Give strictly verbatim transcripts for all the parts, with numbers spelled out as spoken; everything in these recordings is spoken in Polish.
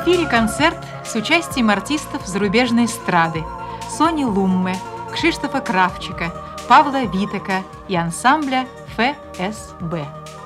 эфире концерт с участием артистов зарубежной эстрады Сони Лумме, Кшиштофа Кравчика, Павла Витека и ансамбля эф эс бэ.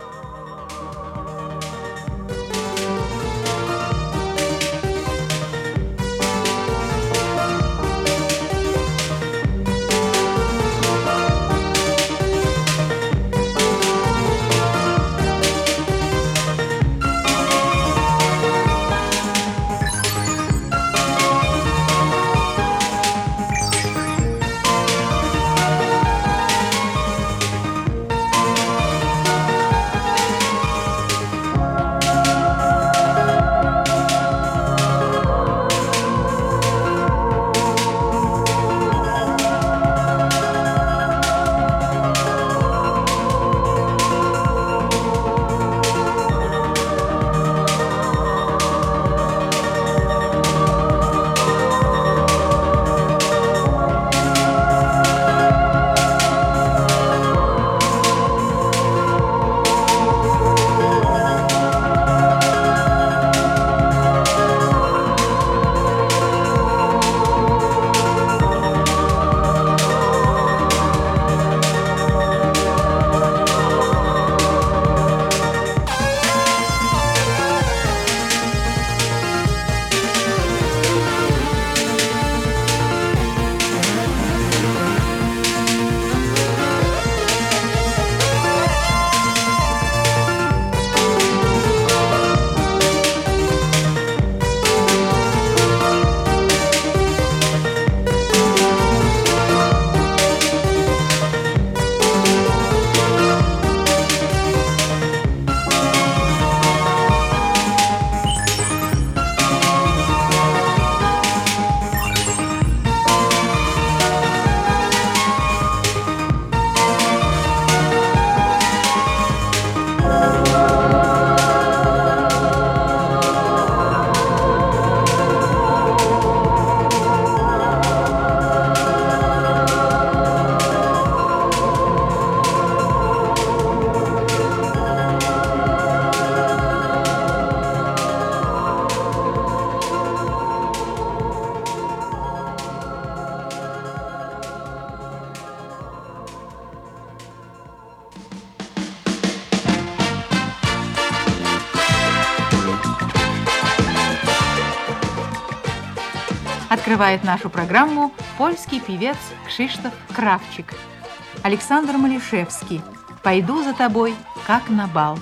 Открывает нашу программу польский певец Кшиштоф Кравчик. Александр Малишевский. «Пойду за тобой, как на бал».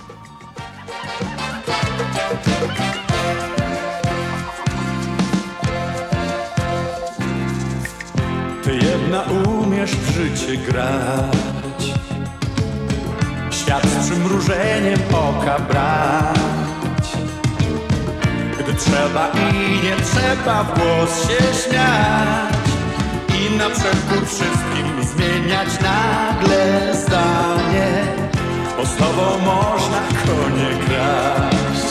Ty jedna umiesz w życie grać, świat z przymrużeniem oka brać. Gdy trzeba i nie trzeba w głos się śmiać i na przekór wszystkim zmieniać nagle zdanie, bo z tobą można konie kraść,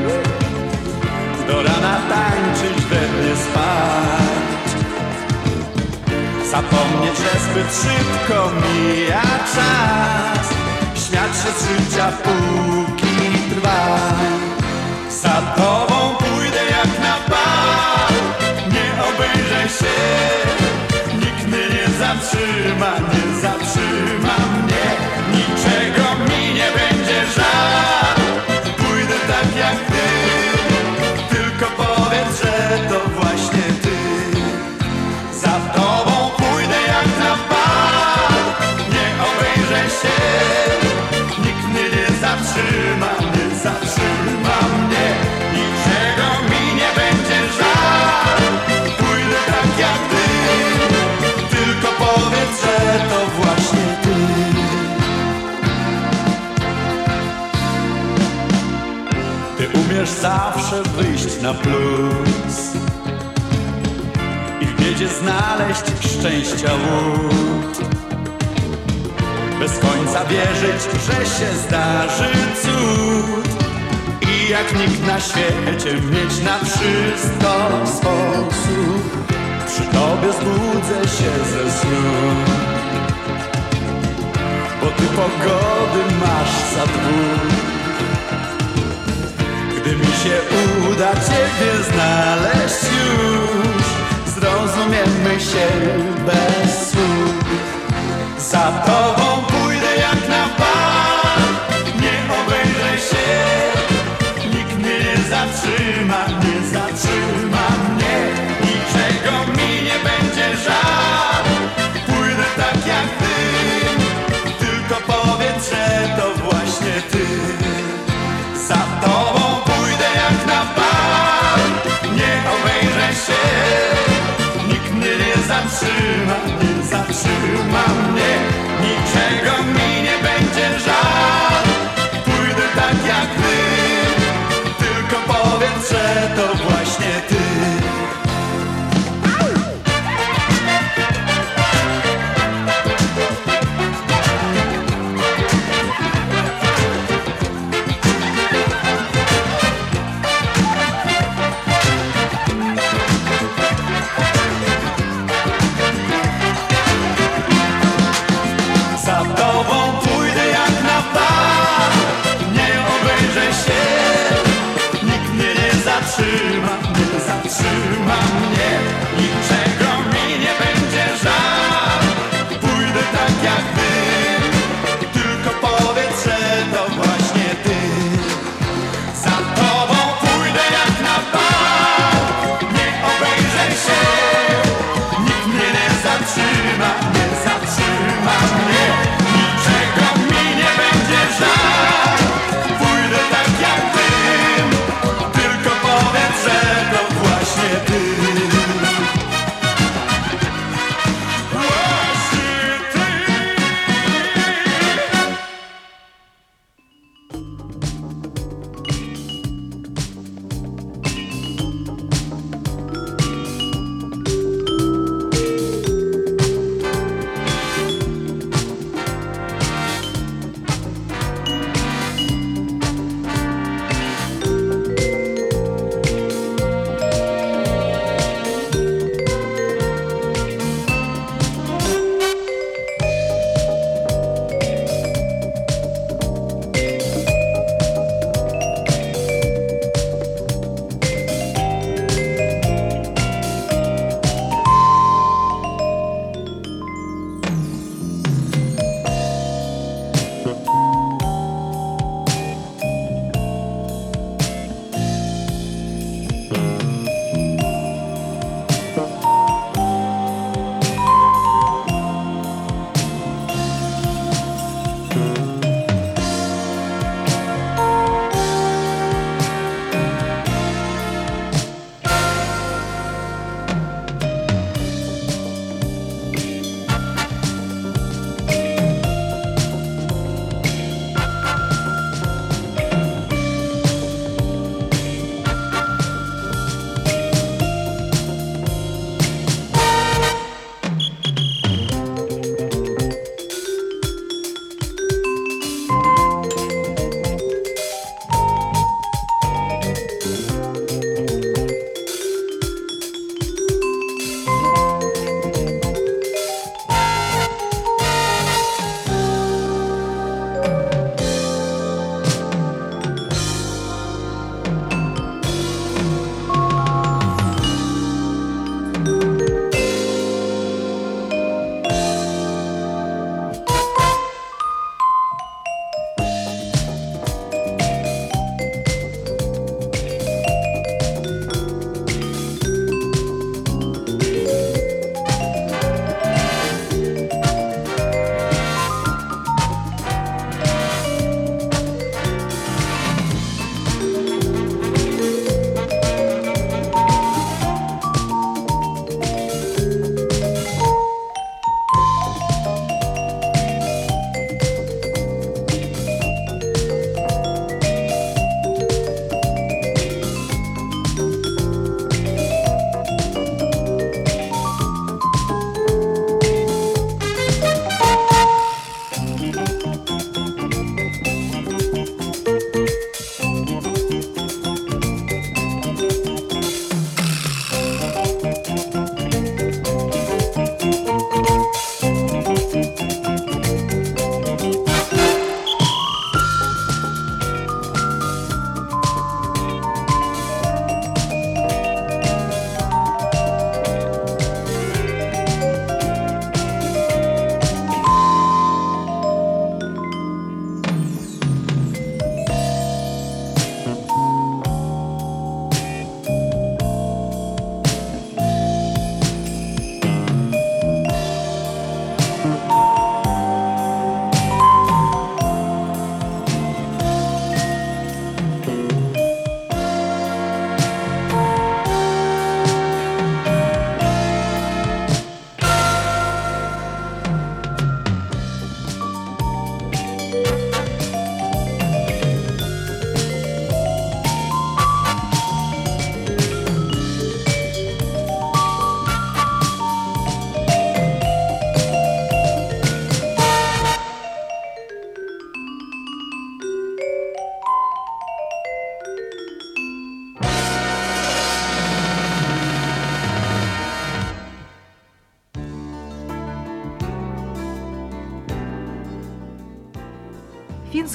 do rana tańczyć, we dnie spać, zapomnieć, że zbyt szybko mija czas, śmiać się z życia póki trwa. Za tobą pójdę jak na bal, nie obejrzę się, nikt mnie nie zatrzyma, nie zatrzyma mnie, niczego mi nie będzie żal. Pójdę tak jak ty, tylko powiedz, że to właśnie ty. Za tobą pójdę jak na bal, nie obejrzę się, nikt mnie nie zatrzyma, nie zatrzyma mnie, niczego mi nie będzie żal. Pójdę tak jak ty, tylko powiedz, że to właśnie ty. Ty umiesz zawsze wyjść na plus i w biedzie znaleźć szczęścia łód. Bez końca wierzyć, że się zdarzy cud i jak nikt na świecie mieć na wszystko sposób. Przy tobie zbudzę się ze snu, bo ty pogody masz za dwóch. Gdy mi się uda dla ciebie znaleźć już. Zrozumiemy się bez słów. Za tobą pójdę jak na bal, nie obejrzę się, nikt mnie nie zatrzyma, nie zatrzyma mnie. Niczego mi nie będzie żal, pójdę tak jak ty, tylko powiedz, że to właśnie ty. Za tobą pójdę jak na bal, nie obejrzę się, nikt mnie nie zatrzyma, nie zatrzyma mnie. Niczego mi nie będzie żal, pójdę tak jak ty, tylko powiedz, że to właśnie ty. Za tobą pójdę jak na bal, nie obejrzę się, nikt mnie nie zatrzyma, nie zatrzyma.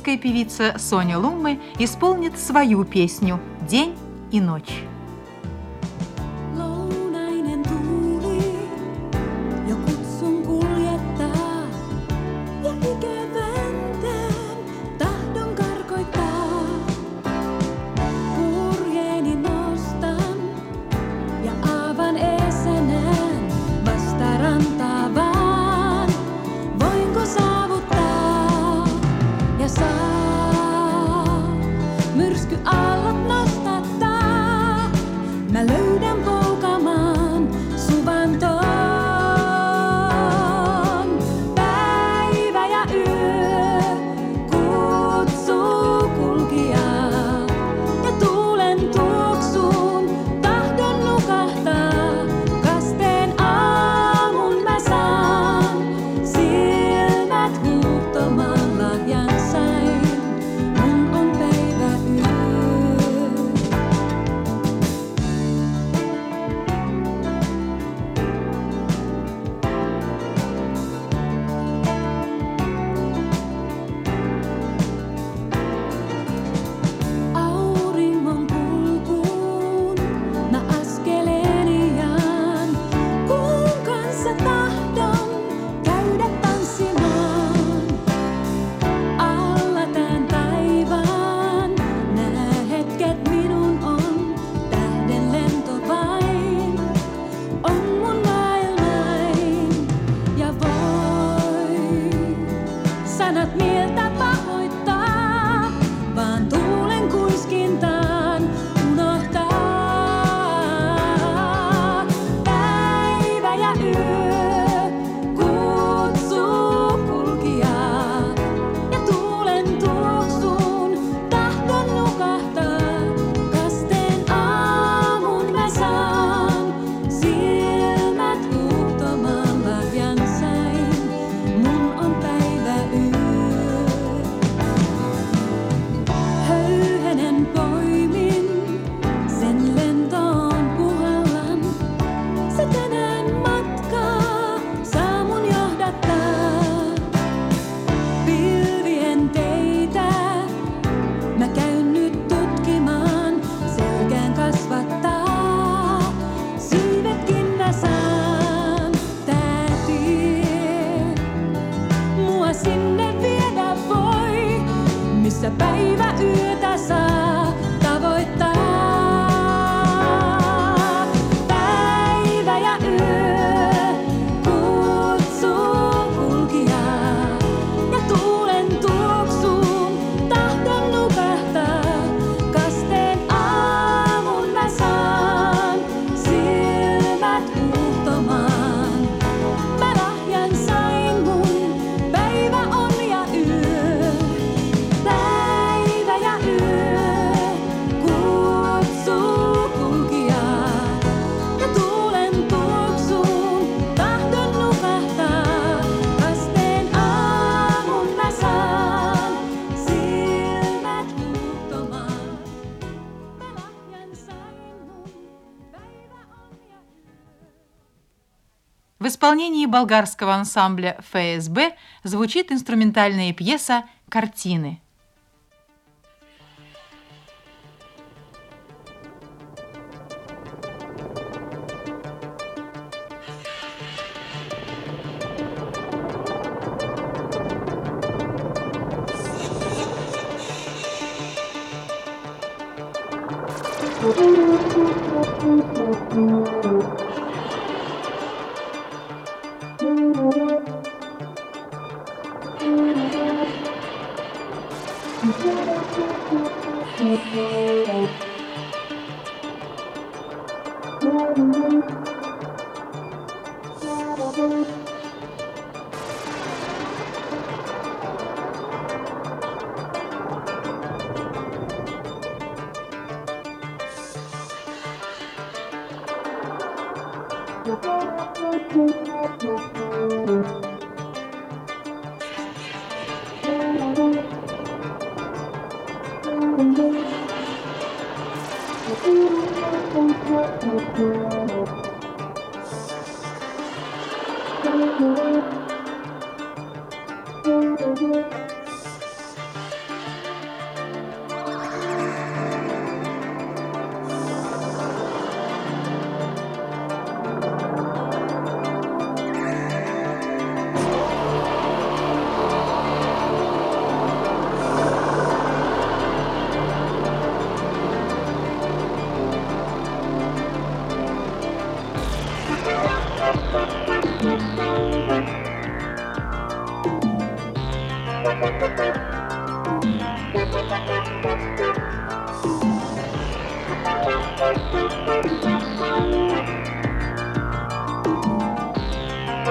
русская певица Соня Лумме исполнит свою песню «День и ночь». В исполнении болгарского ансамбля эф эс бэ звучит инструментальная пьеса «Картины».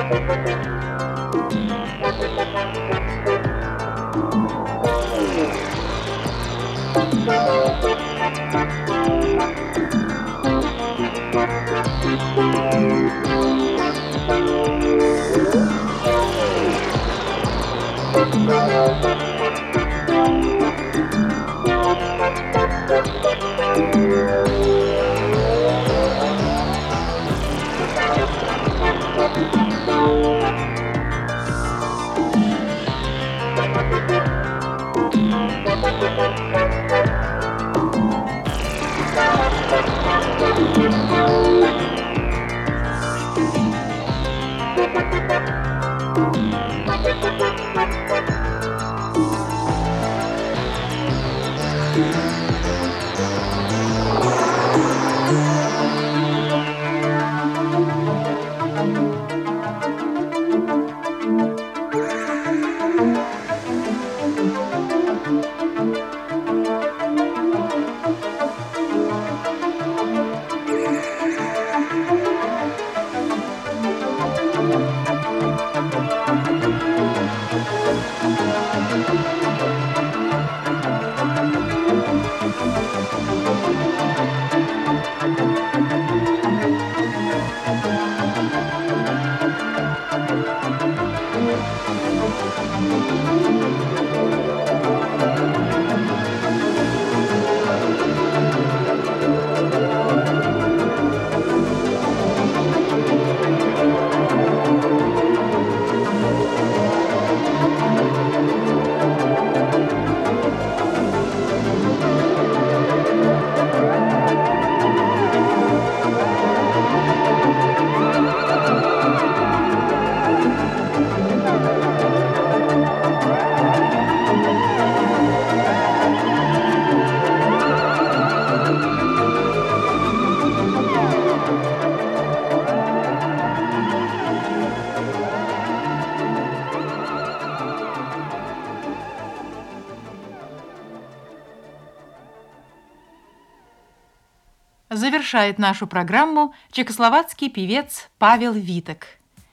Завершает нашу программу чехословацкий певец Павел Витек.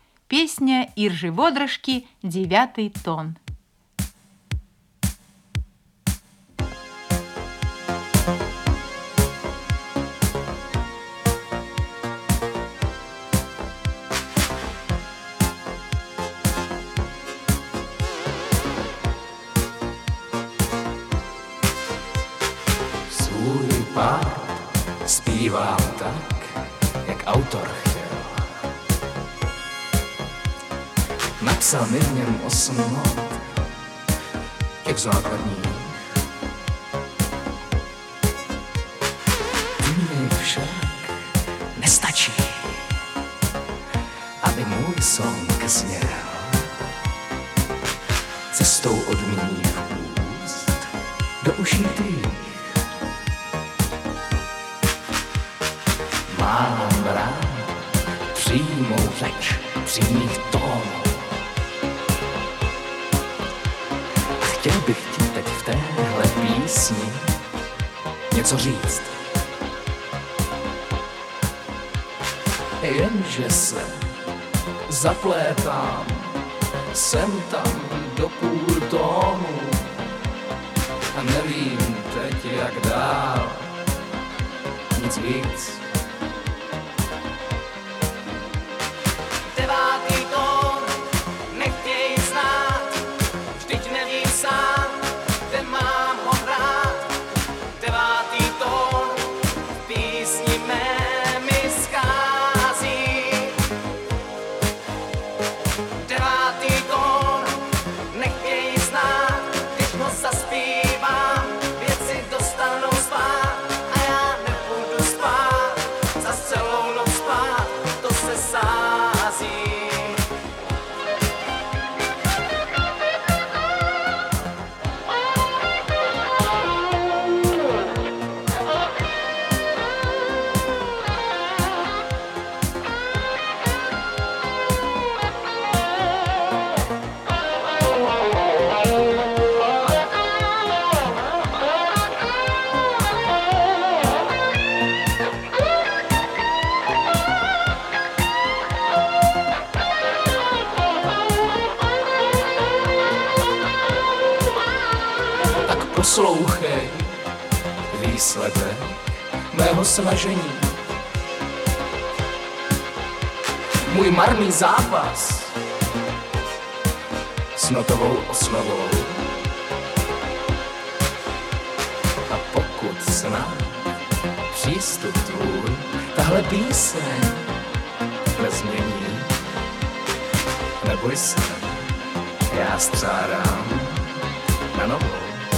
Песня Иржи Водрошки «Девятый тон». Svůj pár zpívám tak, jak autor chtěl. Napsal mi v něm osm not, těch základních. Ty mi však nestačí, aby můj song zněl cestou od mých úst do uší tvých. Mám rád přímou řeč přímých tónů. A chtěl bych ti teď v téhle písni něco říct. Jenže se zaplétám sem tam do půl tónu a nevím teď jak dál, nic víc. Devátý tón nechtěj znát, vždyť nevím sám, kde mám ho hrát. Devátý tón v písni mé mi schází. Devátý tón nechtěj znát, když ho zaspívám, věci dostanou spát a já nebudu spát. poslouchej výsledek mého snažení. Můj marný zápas s notovou osnovou. A pokud snad přístup tvůj tahle píseň nezmění, neboj se, já střádám na novou.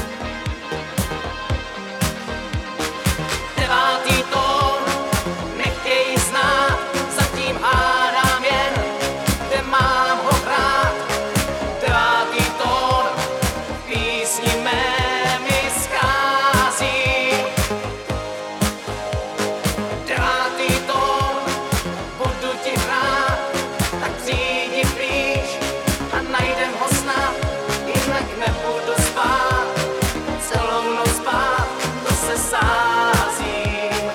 Devátý tón nechtějí znát, zatím hádám jen, kde mám ho hrát. Devátý tón písni mé mi schází. Devátý tón budu ti hrát, tak přijdi blíž a najdem ho snad, jinak nebudu spát, celou noc spát, to se sázím.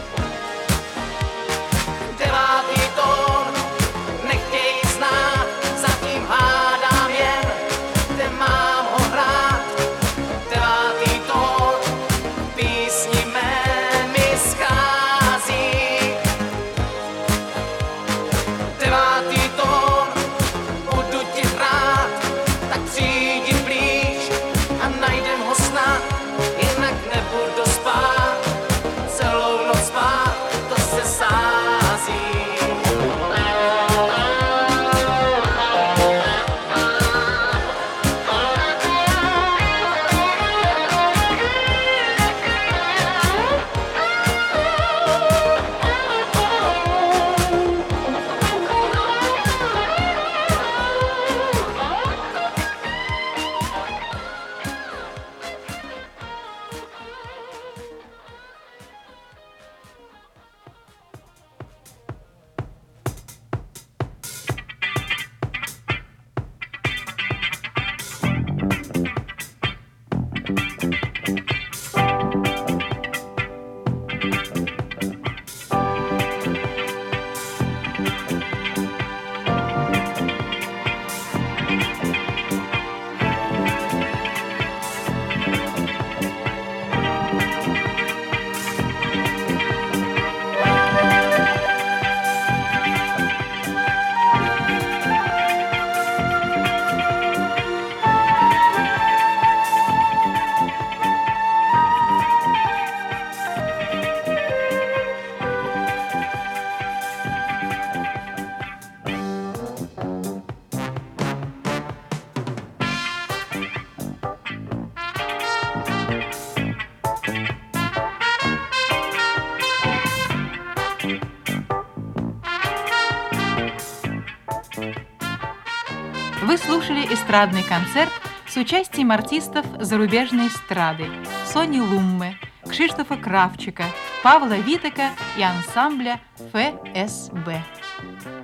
Devátý tón nechtějí znát, zatím hádám jen, kde mám ho hrát. Devátý tón písni mé mi schází. Devátý tón budu ti hrát, tak přijdi blíž a najdem ho snad, jinak nebudu spát, celou noc spát, to se sází. Вы слушали эстрадный концерт с участием артистов зарубежной эстрады Сони Лумме, Кшиштофа Кравчика, Павла Витека и ансамбля эф эс бэ.